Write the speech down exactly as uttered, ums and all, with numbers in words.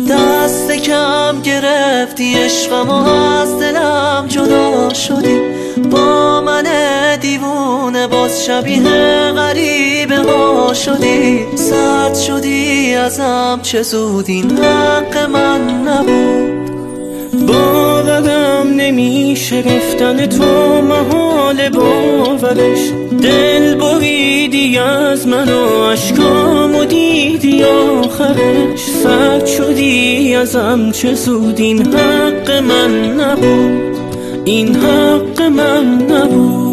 دست کم گرفتی عشقم و از دلم جدا شدی، با من دیوونه باز شبیه غریبه ها شدی. سرد شدی ازم چه زود، این حق من نبود. باورم نمیشه رفتن تو محال باورش، دل بریدی از من و عشقامو دیدی آخرش. سرد شدی ازم چه زود، این حق من نبود، این حق من نبود.